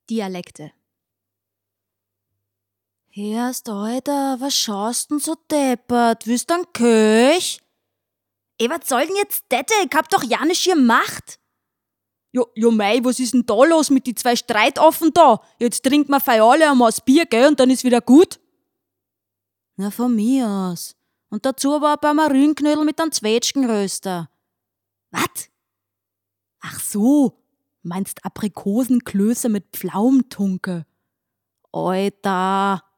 Dialekte. Hörst, Alter, was schaust denn so deppert? Willst du einen Köch? Was soll denn jetzt das? Ich hab doch ja nicht gemacht. Ja, mei, was ist denn da los mit die zwei Streitaffen da? Jetzt trinkt man für alle einmal das Bier, gell, und dann ist wieder gut? Na, von mir aus. Und dazu war ein paar Marienknödel mit einem Zwetschgenröster. Was? Ach so, meinst Aprikosenklöße mit Pflaumentunke? Alter,